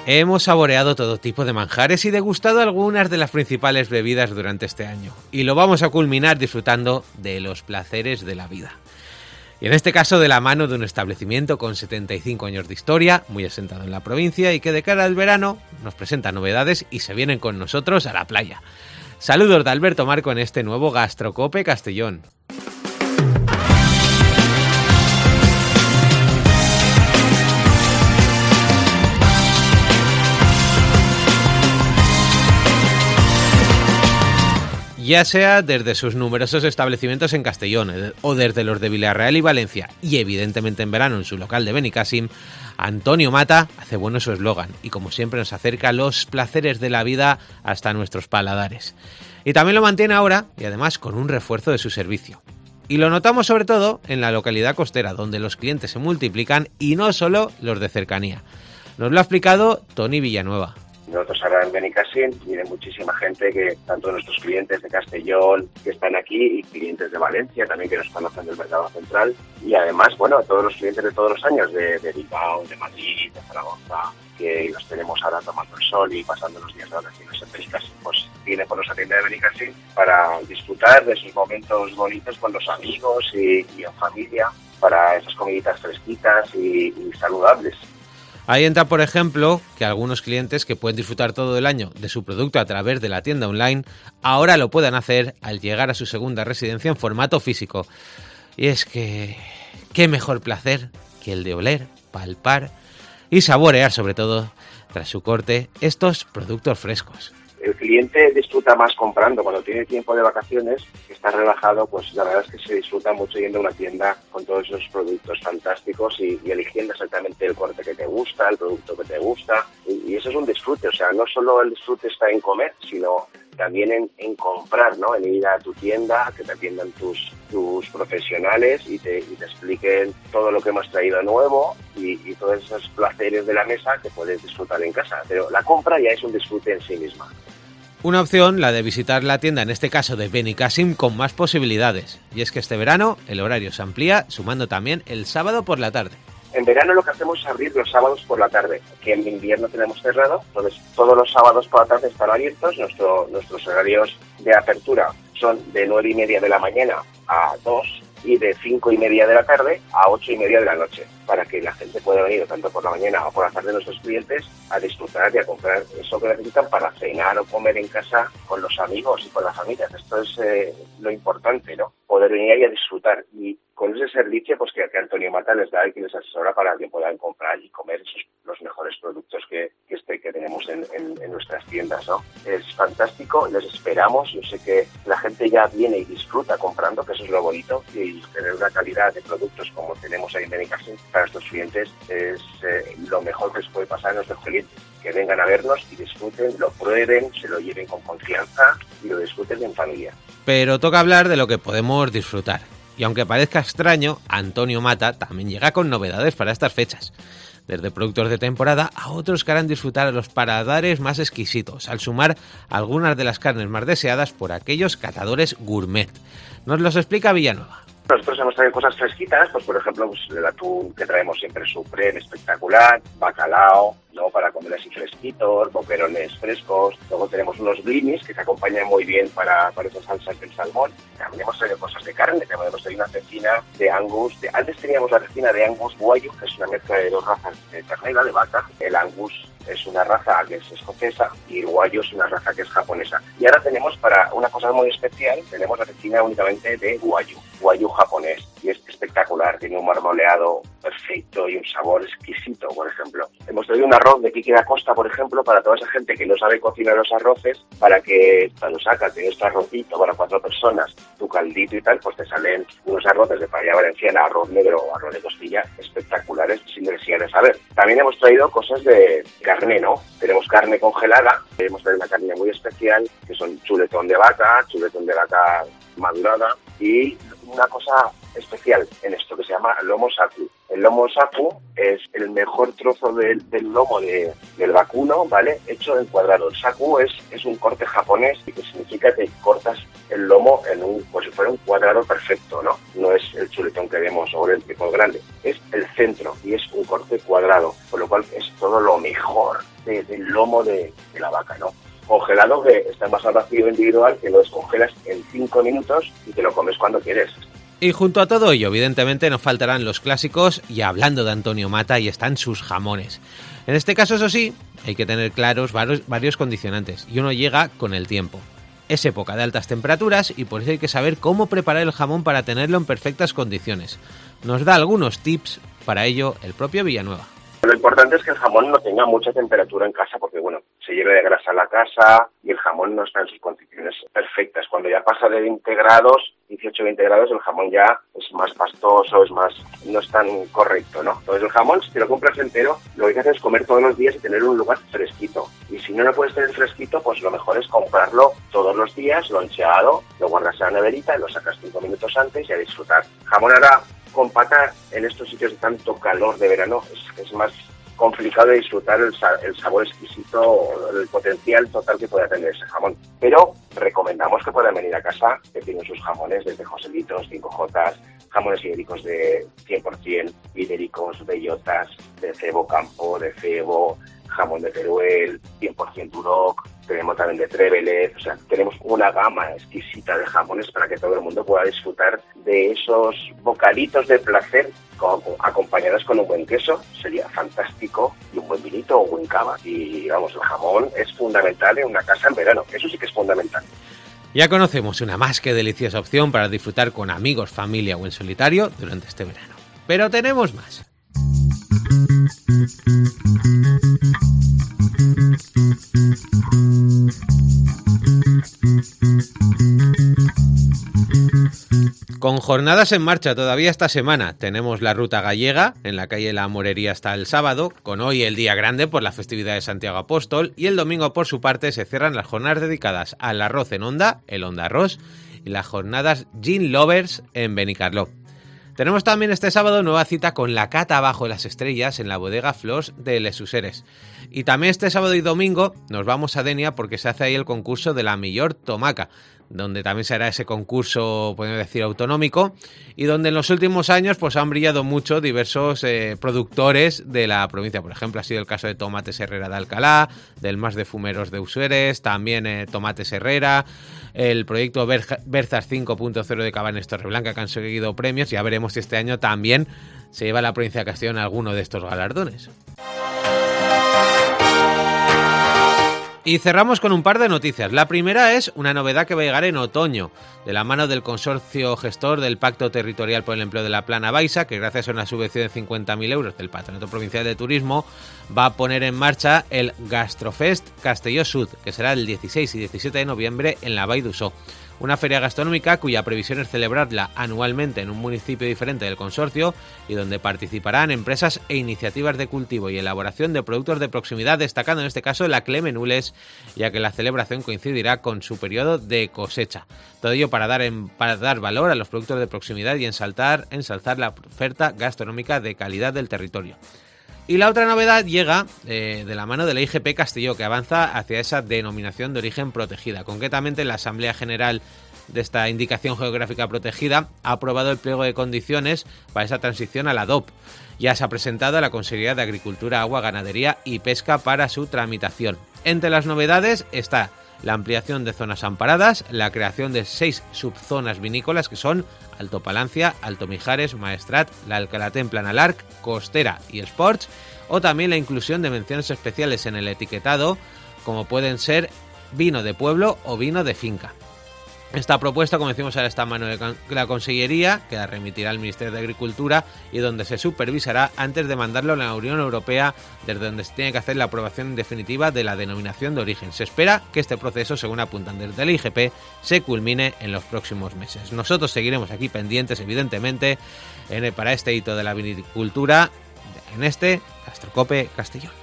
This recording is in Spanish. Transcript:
Hemos saboreado todo tipo de manjares y degustado algunas de las principales bebidas durante este año. Y lo vamos a culminar disfrutando de los placeres de la vida. Y en este caso de la mano de un establecimiento con 75 años de historia, muy asentado en la provincia y que de cara al verano nos presenta novedades y se vienen con nosotros a la playa. Saludos de Alberto Marco en este nuevo Gastrocope Castellón. Ya sea desde sus numerosos establecimientos en Castellón o desde los de Villarreal y Valencia y evidentemente en verano en su local de Benicàssim, Antonio Mata hace bueno su eslogan y como siempre nos acerca los placeres de la vida hasta nuestros paladares. Y también lo mantiene ahora y además con un refuerzo de su servicio. Y lo notamos sobre todo en la localidad costera donde los clientes se multiplican y no solo los de cercanía. Nos lo ha explicado Toni Villanueva. Nosotros ahora en Benicàssim viene muchísima gente, que tanto nuestros clientes de Castellón que están aquí y clientes de Valencia también que nos conocen del mercado central y además, bueno, todos los clientes de todos los años de Bilbao, de Madrid, de Zaragoza, que los tenemos ahora tomando el sol y pasando los días de vacaciones en Benicàssim, pues viene por nuestra tienda de Benicàssim para disfrutar de esos momentos bonitos con los amigos y en familia, para esas comiditas fresquitas y saludables. Ahí entra, por ejemplo, que algunos clientes que pueden disfrutar todo el año de su producto a través de la tienda online, ahora lo puedan hacer al llegar a su segunda residencia en formato físico. Y es que, qué mejor placer que el de oler, palpar y saborear, sobre todo, tras su corte, estos productos frescos. El cliente disfruta más comprando. Cuando tiene tiempo de vacaciones, está relajado, pues la verdad es que se disfruta mucho yendo a una tienda con todos esos productos fantásticos y eligiendo exactamente el corte que te gusta, el producto que te gusta. Y eso es un disfrute, o sea, no solo el disfrute está en comer, sino también en comprar, ¿no? En ir a tu tienda, que te atiendan tus profesionales y te expliquen todo lo que hemos traído nuevo y todos esos placeres de la mesa que puedes disfrutar en casa. Pero la compra ya es un disfrute en sí misma. Una opción, la de visitar la tienda, en este caso de Benicàssim, con más posibilidades. Y es que este verano el horario se amplía, sumando también el sábado por la tarde. En verano lo que hacemos es abrir los sábados por la tarde, que en invierno tenemos cerrado, entonces todos los sábados por la tarde están abiertos. Nuestros horarios de apertura son de 9:30 de la mañana a 2 y de 5:30 de la tarde a 8:30 de la noche, para que la gente pueda venir tanto por la mañana o por la tarde nuestros clientes a disfrutar y a comprar eso que necesitan para cenar o comer en casa con los amigos y con las familias. Esto es lo importante, ¿no? Poder venir ahí a disfrutar y con ese servicio pues que Antonio Mata les da y que les asesora para que puedan comprar y comer los mejores productos que tenemos en nuestras tiendas, ¿no? Es fantástico, les esperamos. Yo sé que la gente ya viene y disfruta comprando, que eso es lo bonito, y tener una calidad de productos como tenemos ahí en Benicàssim para nuestros clientes es lo mejor que les puede pasar a nuestros clientes, que vengan a vernos y disfruten, lo prueben, se lo lleven con confianza y lo disfruten en familia. Pero toca hablar de lo que podemos disfrutar. Y aunque parezca extraño, Antonio Mata también llega con novedades para estas fechas. Desde productos de temporada a otros que harán disfrutar a los paladares más exquisitos, al sumar algunas de las carnes más deseadas por aquellos catadores gourmet. Nos los explica Villanueva. Nosotros hemos traído cosas fresquitas, pues por ejemplo pues el atún que traemos siempre supreme, espectacular, bacalao, ¿no? Para comer así fresquitos, boquerones frescos. Luego tenemos unos blinis que se acompañan muy bien para esas salsas del salmón. También hemos traído cosas de carne, también hemos traído una cecina de Angus. Antes teníamos la cecina de Angus Wagyu, que es una mezcla de dos razas de ternera, de vaca. El Angus es una raza que es escocesa y el Wagyu es una raza que es japonesa. Y ahora tenemos, para una cosa muy especial, tenemos la cecina únicamente de Wagyu japonés. Y es espectacular, tiene un marmoleado perfecto y un sabor exquisito, por ejemplo. Hemos traído un arroz de Quique da Costa, por ejemplo, para toda esa gente que no sabe cocinar los arroces, para que cuando sacas de este arrocito para 4 personas, tu caldito y tal, pues te salen unos arroces de paella valenciana, arroz negro o arroz de costilla espectaculares, sin necesidad de saber. También hemos traído cosas de carne, ¿no? Tenemos carne congelada, hemos traído una carne muy especial, que son chuletón de vaca madurada y una cosa especial en esto que se llama lomo saku. El lomo saku es el mejor trozo del lomo del vacuno, ¿vale? Hecho en cuadrado. El saku es un corte japonés que significa que cortas el lomo como si fuera un cuadrado perfecto, ¿no? No es el chuletón que vemos o el tipo grande, es el centro y es un corte cuadrado, por lo cual es todo lo mejor del lomo de la vaca, ¿no? Congelado, que está más al vacío individual, que lo descongelas en 5 minutos y te lo comes cuando quieres. Y junto a todo ello, evidentemente, no faltarán los clásicos, y hablando de Antonio Mata, y están sus jamones. En este caso, eso sí, hay que tener claros varios condicionantes, y uno llega con el tiempo. Es época de altas temperaturas y por eso hay que saber cómo preparar el jamón para tenerlo en perfectas condiciones. Nos da algunos tips para ello el propio Villanueva. Lo importante es que el jamón no tenga mucha temperatura en casa porque, bueno, se lleve de grasa la casa y el jamón no está en sus condiciones perfectas. Cuando ya pasa de 20 grados, 18-20 grados, el jamón ya es más pastoso, no es tan correcto, ¿no? Entonces el jamón, si te lo compras entero, lo que hay que hacer es comer todos los días y tener un lugar fresquito. Y si no lo puedes tener fresquito, pues lo mejor es comprarlo todos los días, loncheado, lo guardas en la neverita y lo sacas 5 minutos antes y a disfrutar. Jamón ahora con pata en estos sitios de tanto calor de verano es más complicado de disfrutar el sabor exquisito, el potencial total que pueda tener ese jamón. Pero recomendamos que puedan venir a casa, que tienen sus jamones desde Joselitos, 5J, jamones ibéricos de 100%, ibéricos, bellotas, de cebo campo, de cebo, jamón de Teruel, 100% Duroc, tenemos también de Trevelet, o sea, tenemos una gama exquisita de jamones para que todo el mundo pueda disfrutar de esos bocaditos de placer acompañados con un buen queso, sería fantástico, y un buen vinito o un buen cava. Y vamos, el jamón es fundamental en una casa en verano, eso sí que es fundamental. Ya conocemos una más que deliciosa opción para disfrutar con amigos, familia o en solitario durante este verano. Pero tenemos más. Con jornadas en marcha todavía esta semana, tenemos la ruta gallega, en la calle La Morería hasta el sábado, con hoy el día grande por la festividad de Santiago Apóstol, y el domingo por su parte se cierran las jornadas dedicadas al arroz en Onda, el Onda Arroz, y las jornadas Gin Lovers en Benicarló. Tenemos también este sábado nueva cita con la cata bajo las estrellas en la bodega Flors de Les Useres. Y también este sábado y domingo nos vamos a Denia porque se hace ahí el concurso de la Millor Tomaca, donde también se hará ese concurso, podemos decir, autonómico, y donde en los últimos años pues han brillado mucho diversos productores de la provincia. Por ejemplo, ha sido el caso de Tomates Herrera de Alcalá, del Mas de Fumeros de Usueres, también Tomates Herrera, el proyecto Berzas 5.0 de Cabanes Torreblanca, que han seguido premios. Ya veremos si este año también se lleva a la provincia de Castellón alguno de estos galardones. Y cerramos con un par de noticias. La primera es una novedad que va a llegar en otoño, de la mano del consorcio gestor del Pacto Territorial por el Empleo de la Plana Baixa, que gracias a una subvención de 50.000 euros del Patronato Provincial de Turismo va a poner en marcha el Gastrofest Castelló Sud, que será el 16 y 17 de noviembre en la Vall d'Uixó. Una feria gastronómica cuya previsión es celebrarla anualmente en un municipio diferente del consorcio y donde participarán empresas e iniciativas de cultivo y elaboración de productos de proximidad, destacando en este caso la Cleme Nules, ya que la celebración coincidirá con su periodo de cosecha. Todo ello para dar valor a los productos de proximidad y ensalzar la oferta gastronómica de calidad del territorio. Y la otra novedad llega de la mano de la IGP Castelló, que avanza hacia esa denominación de origen protegida. Concretamente, la Asamblea General de esta indicación geográfica protegida ha aprobado el pliego de condiciones para esa transición a la DOP. Ya se ha presentado a la Consejería de Agricultura, Agua, Ganadería y Pesca para su tramitación. Entre las novedades está la ampliación de zonas amparadas, la creación de 6 subzonas vinícolas que son Alto Palancia, Alto Mijares, Maestrat, la Alcalatén Planalarc, Costera y Sports, o también la inclusión de menciones especiales en el etiquetado, como pueden ser vino de pueblo o vino de finca. Esta propuesta, como decimos, ahora está en mano de la Consellería, que la remitirá al Ministerio de Agricultura y donde se supervisará antes de mandarlo a la Unión Europea, desde donde se tiene que hacer la aprobación definitiva de la denominación de origen. Se espera que este proceso, según apuntan desde el IGP, se culmine en los próximos meses. Nosotros seguiremos aquí pendientes, evidentemente, para este hito de la vinicultura, en este Gastrocope Castellón.